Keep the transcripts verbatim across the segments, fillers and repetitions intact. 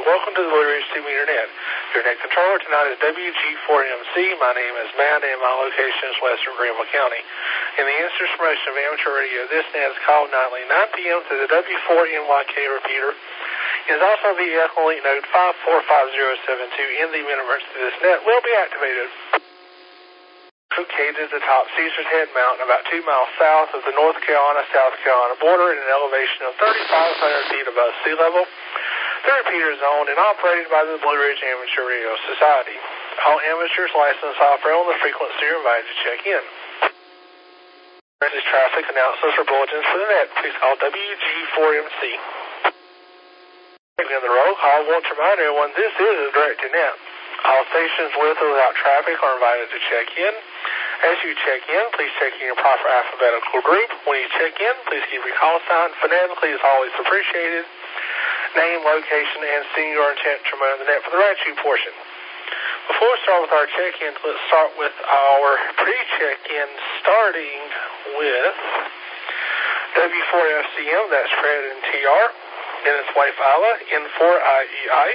Welcome to the Blue Ridge Team Internet. Your net controller tonight is W G four M C. My name is Matt, and my location is Western Greenville County. In the instant promotion of amateur radio, this net is called nightly nine p m to the W four N Y K repeater. It is also the vehicle link node five four five zero seven two. In the event of emergency, this net will be activated. Located at the top Caesar's Head Mountain, about two miles south of the North Carolina-South Carolina border at an elevation of thirty-five hundred feet above sea level. The repeater is owned and operated by the Blue Ridge Amateur Radio Society. All amateurs licensed to operate on the frequency are invited to check in. This is traffic announcements or bulletins for the net. Please call W G four M C. In the roll call, I want to remind everyone this is a direct-to-net. All stations with or without traffic are invited to check in. As you check in, please check in your proper alphabetical group. When you check in, please keep your call sign phonetically is always appreciated. Name, location, and send your intent to remain on the net for the right-to portion. Before we start with our check-in, let's start with our pre-check-in, starting with W four F C M, that's Fred and T R, and his wife Isla, N four I E I.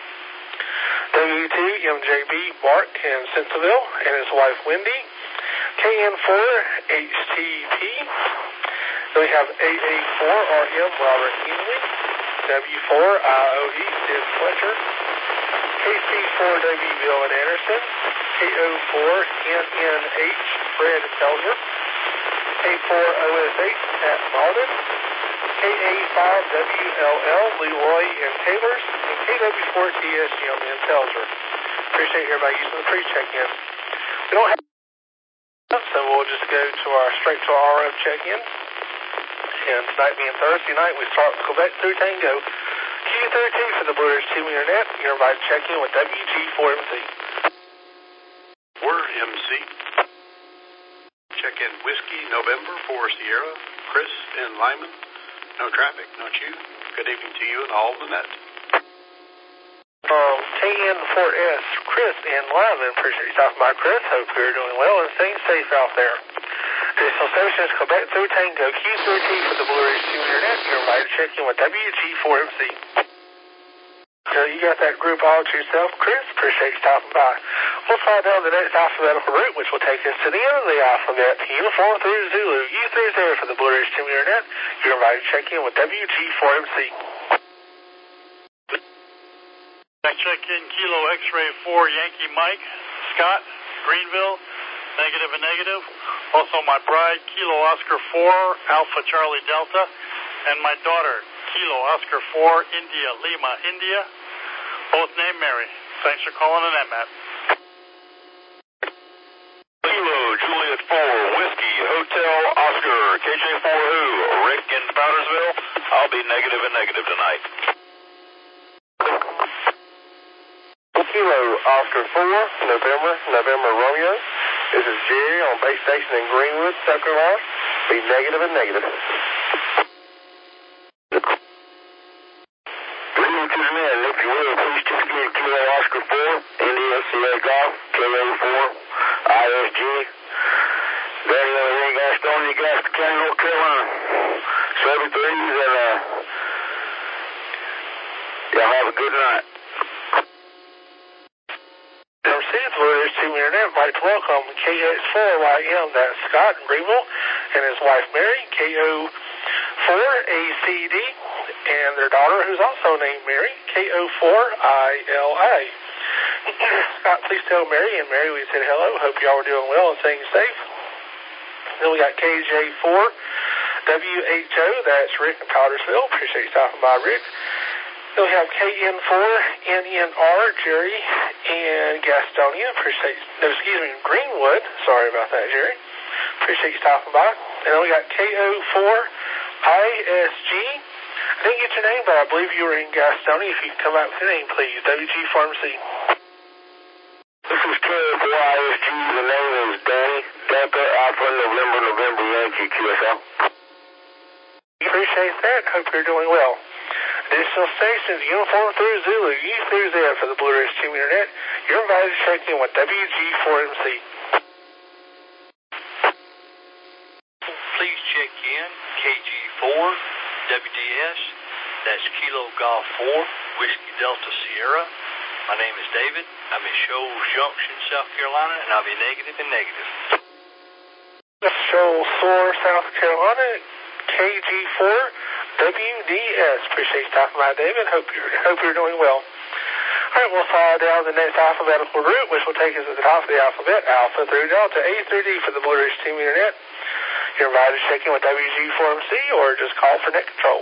W two M J B, Bart in Centerville, and his wife Wendy. K N four H T P. Then we have A A four R M, Robert Henley. W four I O E, Sid Fletcher. K C four W, Bill and Anderson. K O four N N H, Fred Pelger. K four O S H, Pat Malden. K A five W L L, Leroy and Taylors. And K W four T S, Jim and Pelger. Appreciate everybody using the pre-check-in. We don't have, so we'll just go to our straight to our R F check-in. And tonight being Thursday night, we start with Quebec through Tango. Q thirty-two for the Blue Ridge Team Internet. You're invited to check in with W G four M C. four M C. Check in Whiskey, November for Sierra, Chris and Lyman. No traffic, no chew. Good evening to you and all of the net. Um, K N four S, Chris and Lyman. Appreciate you stopping by, Chris. Hope you're doing well and staying safe out there. Additional stations, Quebec through Tango, Q thirteen for the Blue Ridge Team Internet. You're invited to check in with W G four M C. So you got that group all to yourself, Chris. Appreciate you stopping by. We'll slide down the next alphabetical route, which will take us to the end of the alphabet, uniform through Zulu. U through zero for the Blue Ridge Team Internet. You're invited to check in with W G four M C. Check in Kilo X-Ray four Yankee Mike, Scott, Greenville, negative and negative. Also my bride, Kilo Oscar four, Alpha Charlie Delta, and my daughter, Kilo Oscar four, India Lima, India, both named Mary. Thanks for calling in, Matt. Kilo Juliet four, Whiskey, Hotel Oscar, K J four Who, Rick in Powdersville. I'll be negative and negative tonight. Kilo Oscar four, November, November Romeo. This is Jerry on base station in Greenwood, South Carolina. Be negative and negative. Greenwood to the net, and if you will, please check in Kilo Oscar four, India Sierra Golf, K A four, I S G. Danny on the ring, Gastonia, Gaston County, North Carolina. Seven threes, and uh, y'all have a good night. Blue Ridge Team Internet, I'd like to welcome K X four Y M, that's Scott in Greenville, and his wife Mary, K O four A C D, and their daughter, who's also named Mary, K O four I L A. Scott, please tell Mary, and Mary, we said hello. Hope y'all are doing well and staying safe. Then we got K J four W H O, that's Rick in Powdersville. Appreciate you stopping by, Rick. Then we have K N four N N R, Jerry in Gastonia. Appreciate, no, excuse me, Greenwood. Sorry about that, Jerry. Appreciate you stopping by. And then we got K O four I S G. I didn't get your name, but I believe you were in Gastonia. If you can come out with your name, please. W G four M C. This is K O four I S G. The name is Danny, Delta, Alpha, November, November, Yankee, Q S L. Appreciate that. Hope you're doing well. Additional stations, uniform through Zulu, U through Z for the Blue Ridge Team Internet. You're invited to check in with W G four M C. Please check in K G four W D S, That's Kilo Golf four, Whiskey Delta Sierra. My name is David. I'm in Shoals Junction, South Carolina, and I'll be negative and negative. Shoals Soar, South Carolina, K G four W D S. Appreciate you stopping by, David. Hope you're, hope you're doing well. All right, we'll follow down the next alphabetical route, which will take us to the top of the alphabet, Alpha through Delta, A through D for the Blue Ridge Team Internet. You're invited to check in with W G four M C or just call for net control.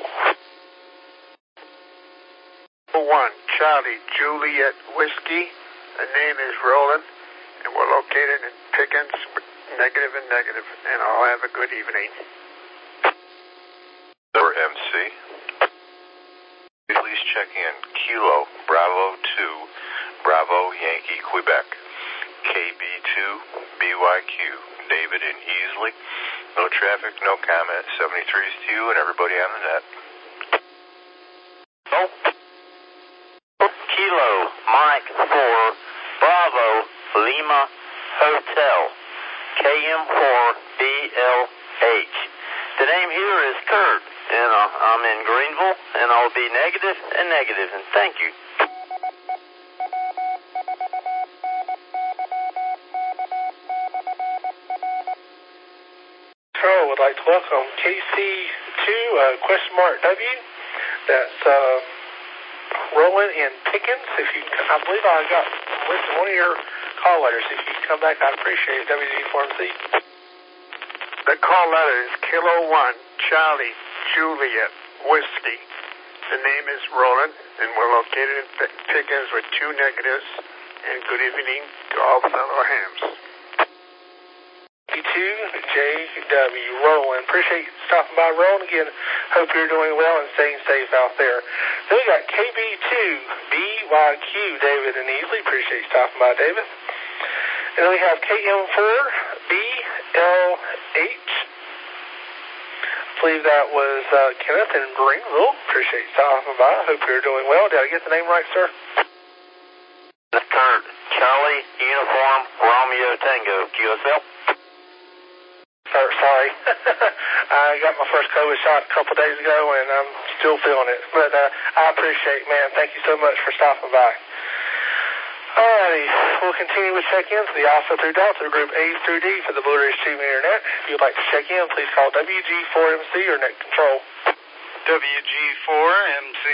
one, Charlie Juliet Whiskey. The name is Roland, and we're located in Pickens, negative and negative, and I'll have a good evening. For M C, please check in Kilo Bravo two, Bravo Yankee Quebec, K B two B Y Q, David in Easley. No traffic, no comment. seventy-three is to you and everybody on the net. Oh. Kilo Mike four, Bravo Lima Hotel, K M four B L H. The name here is Kurt, and uh, I'm in Greenville, and I'll be negative and negative, and thank you. So I would like to welcome K C two, uh, question mark W. That's uh, Roland in Pickens. If you, I believe I got listed one of your call letters. If you can come back, I'd appreciate it. W G four M C. The call letter is Kilo one, Charlie Juliet Whiskey. The name is Roland, and we're located in Pickens with two negatives, and good evening to all fellow hams. K two, J W, Roland. Appreciate you stopping by, Roland. Again, hope you're doing well and staying safe out there. Then we got K B two, B Y Q, David and Easley. Appreciate you stopping by, David. And then we have K M four, B L H. I believe that was uh, Kenneth in Greenville. Appreciate you stopping by. Hope you're doing well. Did I get the name right, sir? Kurt, Charlie Uniform Romeo Tango, Q S L. Sir, sorry. I got my first COVID shot a couple days ago, and I'm still feeling it. But uh, I appreciate it, man. Thank you so much for stopping by. Alrighty, we'll continue with check-ins for the Alpha through Delta, Group A through D for the Blue Ridge Team Internet. If you'd like to check in, please call W G four M C or Net Control. W G four M C.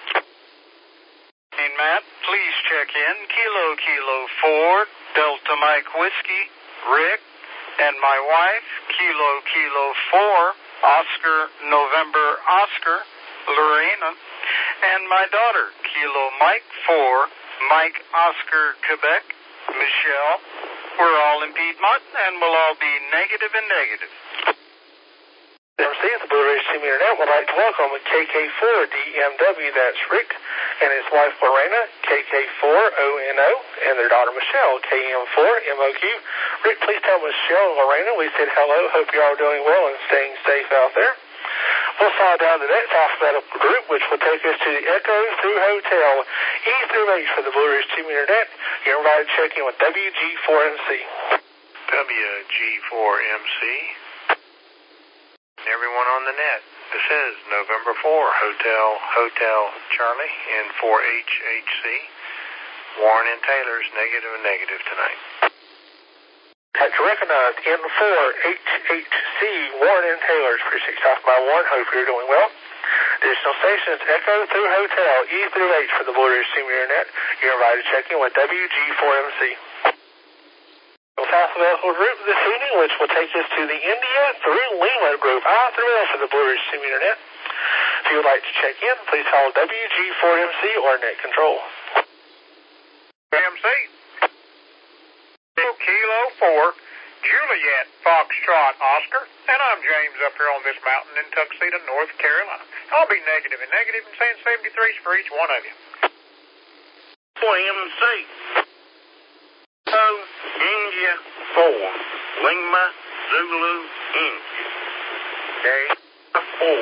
And Matt, please check in Kilo Kilo four, Delta Mike Whiskey, Rick, and my wife, Kilo Kilo four, Oscar November Oscar, Lorena, and my daughter, Kilo Mike four, Mike Oscar Quebec, Michelle. We're all in Piedmont, and we'll all be negative and negative. M C at the Blue Ridge Team Internet would like to welcome K K four D M W, that's Rick, and his wife Lorena, K K four O N O, and their daughter Michelle, K M four M O Q. Rick, please tell Michelle and Lorena we said hello. Hope you're all doing well and staying safe out there. We'll follow down the next alphabetical group, which will take us to the Echo through Hotel, E through H for the Blue Ridge Team Internet. You're invited to check in with W G four M C. W G four M C. Everyone on the net. This is November four, Hotel, Hotel Charlie in four H H C. Warren and Taylor's negative and negative tonight. Had to recognize N four H H C, Warren and Taylor's. Appreciate you stopping by, Warren. Hope you're doing well. Additional stations, Echo through Hotel, E through H for the Blue Ridge Team Internet. You're invited to check in with W G four M C. Alphabetical group this evening, which will take us to the India through Lima group, I through L for the Blue Ridge Team Internet. If you would like to check in, please call W G four M C or Net Control. M C. Kilo four, Juliet Foxtrot Oscar, and I'm James up here on this mountain in Tuxedo, North Carolina. I'll be negative and negative and saying seventy-threes for each one of you. M C. So, India four, Lima Zulu India. Okay, four.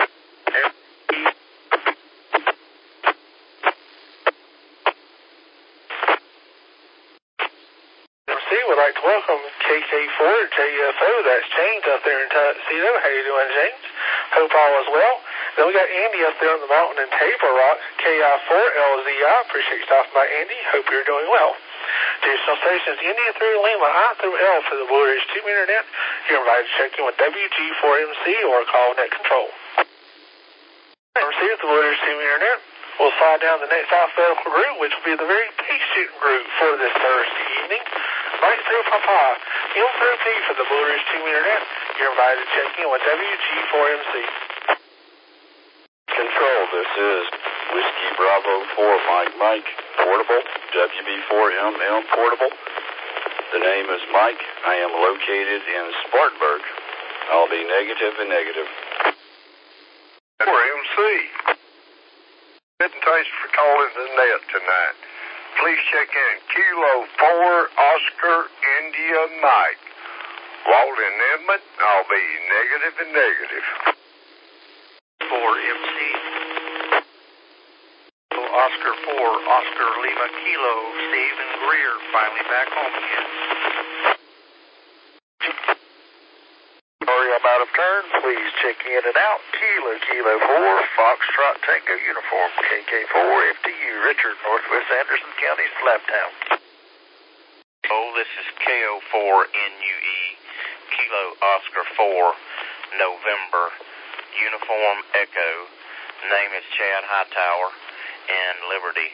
Would like to welcome K K four J F O, that's James up there in Tuxedo. How you doing, James? Hope all is well. Then we got Andy up there on the mountain in Table Rock, K I four L Z I. Appreciate you stopping by, Andy. Hope you're doing well. Additional stations, India through Lima, I through L for the Blue Ridge two meter net. You're invited to check in with W G four M C or call net control. M C with the Blue Ridge two meter net. We'll slide down the next alphabetical group, which will be the very patient group for this Thursday evening. Right through Papa, M through P for the Blue Ridge two meter net. You're invited to check in with W G four M C. Control, this is Whiskey Bravo four Mike Mike Portable, W B four M M Portable. The name is Mike. I am located in Spartanburg. I'll be negative and negative. four M C. Thanks for calling the net tonight. Please check in Kilo four Oscar India Mike. Walden Edmund, I'll be negative and negative. four M C. Oscar four, Oscar Lima Kilo, Stephen Greer, finally back home again. Sorry, I'm out of turn. Please check in and out. Kilo, Kilo four, Foxtrot Tango Uniform, K K four, F T U, Richard, Northwest Anderson County, Slaptown. Oh, this is K O four N U E, Kilo Oscar four, November, Uniform Echo. Name is Chad Hightower, and Liberty.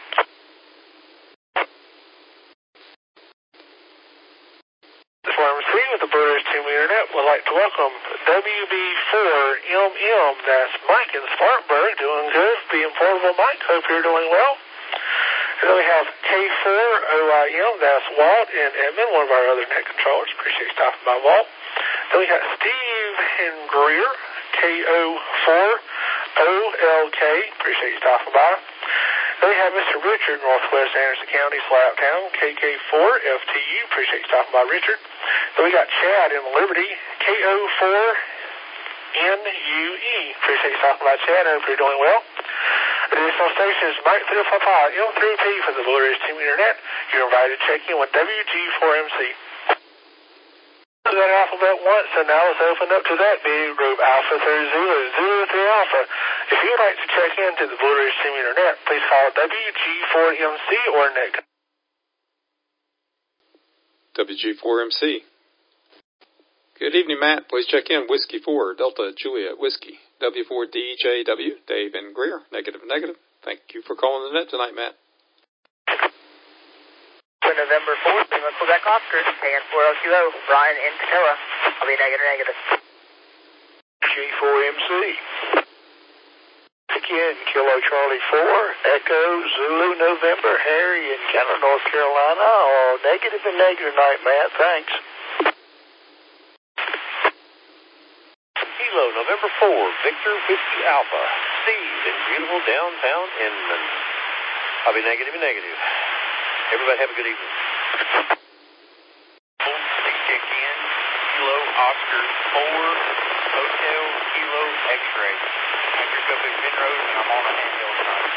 four M C with the Blue Ridge two meter net would like to welcome W B four M M, that's Mike in Spartanburg, doing good, being portable Mike, hope you're doing well. And then we have K four O I M, that's Walt in Edmond, one of our other net controllers, appreciate you stopping by, Walt. Then we got Steve in Greer, K O four O L K, appreciate you stopping by. Then we have Mister Richard, Northwest Anderson County, Slaptown, K K four F T U, appreciate you stopping by, Richard. Then we got Chad in Liberty, K O four N U E, appreciate you stopping by, Chad, hope you're doing well. Additional stations, Mike through Papa, M through P for the Blue Ridge two meter net. You're invited to check in with W G four M C. That alphabet once, and now it's opened up to that big group, Alpha through Zulu, Zulu through Alpha. If you'd like to check into the Blue Ridge two meter net, please call W G four M C or net. W G four M C. Good evening, Matt. Please check in Whiskey four, Delta Juliet Whiskey. W four D J W, Dave and Greer, negative, negative. Thank you for calling the net tonight, Matt. November fourth, Lima Quebec Oscar, K N four L Q O, Brian in Tacoma. I'll be negative, negative. G four M C. Again, Kilo Charlie four, Echo Zulu November, Harry in Kenner, North Carolina. All negative and negative tonight, Matt. Thanks. Kilo November four, Victor Whiskey Alpha, Steve in beautiful downtown Inman. I'll be negative and negative. Everybody have a good evening. Please check in Kilo Oscar four, Hotel Kilo X-ray. Anchor's up at Penrose, and I'm on a handheld tonight.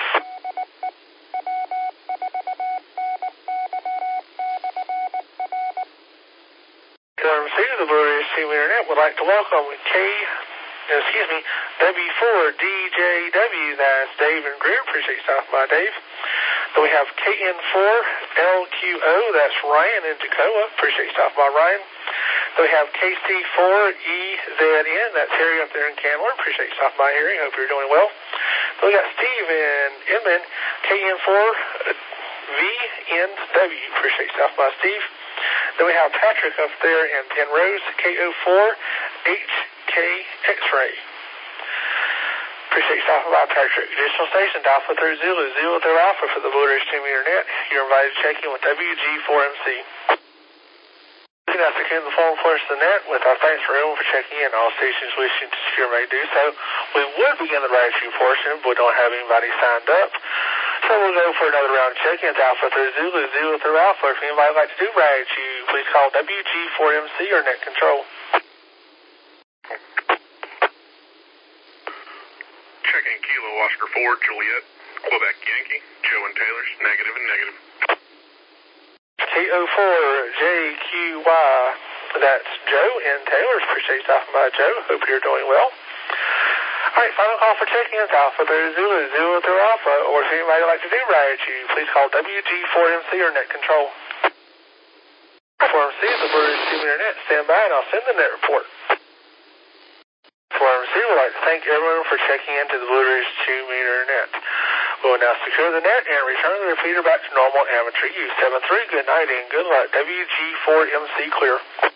four M C, the Blue Ridge two meter net would like to welcome K, excuse me, W four D J W, that's Dave and Greer, appreciate you stopping by, Dave. Then we have K N four L Q O, that's Ryan in Tacoma, appreciate you stopping by, Ryan. Then we have K C four E Z N, that's Harry up there in Candler, appreciate you stopping by, Harry, hope you're doing well. Then we got Steve in Inman, K N four V N W, appreciate you stopping by, Steve. Then we have Patrick up there in Penrose, K O four H K X-ray. Appreciate you stopping by, Patrick. Additional stations, Alpha through Zulu, Zulu through Alpha for the Blue Ridge two meter net. You're invited to check in with W G four M C. We can secure the phone portion of the net with our thanks for everyone for checking in. All stations wishing to secure may do so. We would begin the ride queue portion, but we don't have anybody signed up. So we'll go for another round of check-ins, Alpha through Zulu, Zulu through Alpha. If anybody would like to do ride queue, please call W G four M C or net control. Checking Kilo Oscar four, Juliet, Quebec Yankee, Joe and Taylor's, negative and negative. K O four J Q Y, that's Joe and Taylor's. Appreciate you stopping by, Joe. Hope you're doing well. Alright, final call for check-ins, Alpha through Zulu, Zulu through Alpha, or if anybody would like to do ride at you, please call W G four M C or net control. four M C is the Blue Ridge two meter net. Stand by and I'll send the net report. four M C would like to thank everyone for checking into the Blue Ridge two meter net. We will now secure the net and return the repeater back to normal amateur use. seven three, good night and good luck. W G four M C clear.